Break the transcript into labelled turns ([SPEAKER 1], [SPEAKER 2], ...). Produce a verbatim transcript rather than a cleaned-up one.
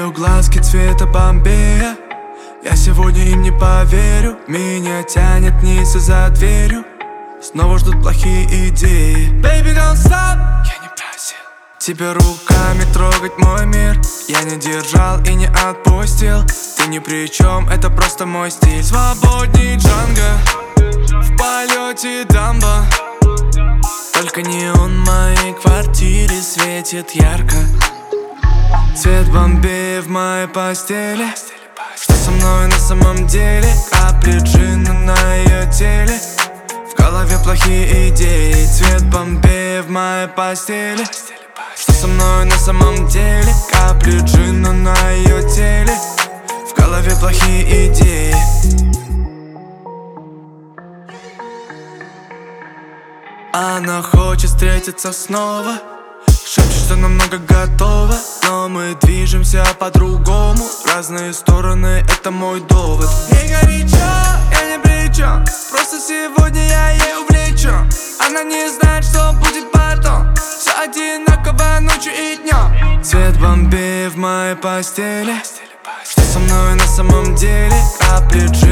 [SPEAKER 1] ее глазки цвета Бомбея. Я сегодня им не поверю. Меня тянет вниз и за дверью снова ждут плохие идеи. Baby, don't stop, я не просил тебя руками трогать мой мир. Я не держал и не отпустил. Ты ни при чем, это просто мой стиль. Свободней Джанго, в полете Дамбо. Только неон в моей квартире светит ярко. Цвет Бомбея в моей постели. Что со мной на самом деле? Капли джина на ее теле. В голове плохие идеи. Цвет Бомбея в моей постели. Что со мной на самом деле? Капли джина на ее теле. В голове плохие идеи. Она хочет встретиться снова. Шепчет, что намного готова. Но мы движемся по-другому. Разные стороны, это мой довод. Ей горячо, я ни при чем. Просто сегодня я ей увлечен. Она не знает, что будет потом. Все одинаково ночью и днем. Цвет Бомбея в моей постели. Что со мной на самом деле? Капли